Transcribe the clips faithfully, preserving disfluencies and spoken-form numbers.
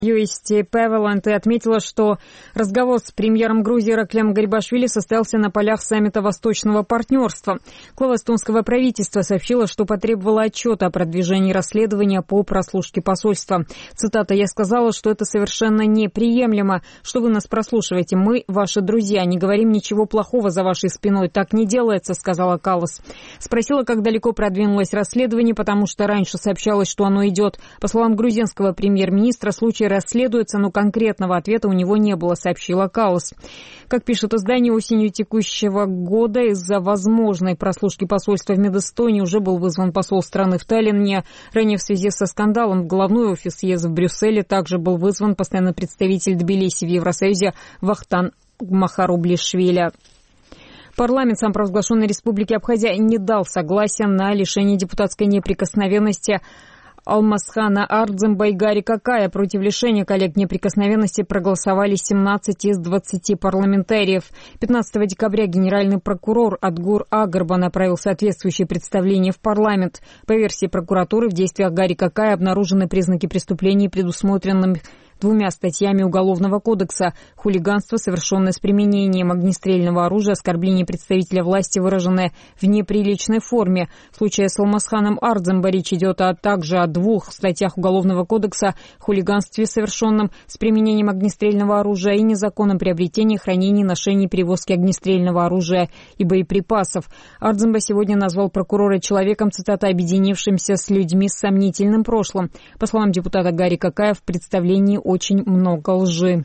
Юисти Певеланд и отметила, что разговор с премьером Грузии Ираклием Гарибашвили состоялся на полях саммита Восточного партнерства. Глава эстонского правительства сообщила, что потребовала отчета о продвижении расследования по прослушке посольства. Цитата: «Я сказала, что это совершенно неприемлемо, что вы нас прослушиваете. Мы ваши друзья, не говорим ничего плохого за вашей спиной. Так не делается», — сказала Каллас. Спросила, как далеко продвинулось расследование, потому что раньше сообщалось, что оно идет. По словам грузинского премьер-министра, случай расследуется, но конкретного ответа у него не было, сообщила Каллас. Как пишет издание, осенью текущего года из-за возможной прослушки посольства в Медэстонии уже был вызван посол страны в Таллине. Ранее в связи со скандалом в головной офис ЕС в Брюсселе также был вызван постоянный представитель Тбилиси в Евросоюзе Вахтанг Махарублишвили. Парламент самопровозглашенной республики Абхазия не дал согласия на лишение депутатской неприкосновенности Алмазхана Ардземба и Гари Какая. Против лишения коллег неприкосновенности проголосовали семнадцать из двадцати парламентариев. пятнадцатого декабря генеральный прокурор Адгур Агарба направил соответствующее представление в парламент. По версии прокуратуры, в действиях Гари Какая обнаружены признаки преступлений, предусмотренных двумя статьями Уголовного кодекса: хулиганство, совершенное с применением огнестрельного оружия, оскорбление представителя власти, выраженное в неприличной форме. В случае с Алмазханом Ардземба речь идет а также о двух статьях Уголовного кодекса: хулиганстве, совершенном с применением огнестрельного оружия, и незаконном приобретении, хранении, ношении, перевозке огнестрельного оружия и боеприпасов. Ардземба сегодня назвал прокурора человеком, цитата, «объединившимся с людьми с сомнительным прошлым». По словам депутата Гари Какая, в представлении очень много лжи.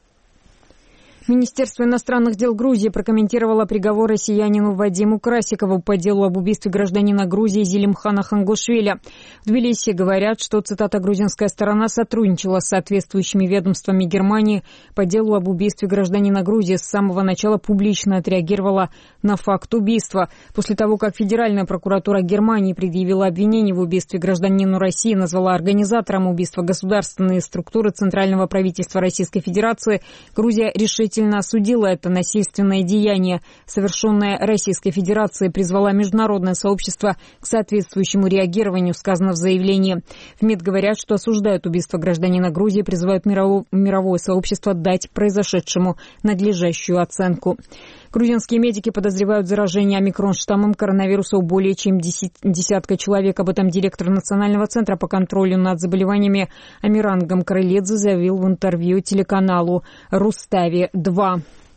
Министерство иностранных дел Грузии прокомментировало приговор россиянину Вадиму Красикову по делу об убийстве гражданина Грузии Зелимхана Хангушвили. В Тбилиси говорят, что, цитата, «грузинская сторона сотрудничала с соответствующими ведомствами Германии по делу об убийстве гражданина Грузии, с самого начала публично отреагировала на факт убийства. После того, как Федеральная прокуратура Германии предъявила обвинение в убийстве гражданину России, назвала организатором убийства государственные структуры Центрального правительства Российской Федерации, Грузия решительно осудила это насильственное деяние, совершенное Российской Федерацией, призвала международное сообщество к соответствующему реагированию, сказано в заявлении. В МИД говорят, что осуждают убийство гражданина Грузии, призывают мировое, мировое сообщество дать произошедшему надлежащую оценку. Грузинские медики подозревают заражение омикрон-штаммом коронавируса у более чем десятка человек. Об этом директор Национального центра по контролю над заболеваниями Амиран Гамкарылидзе заявил в интервью телеканалу Рустави-два.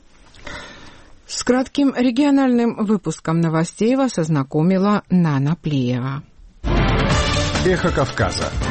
С кратким региональным выпуском новостей вас ознакомила Нана Плиева. Эхо Кавказа.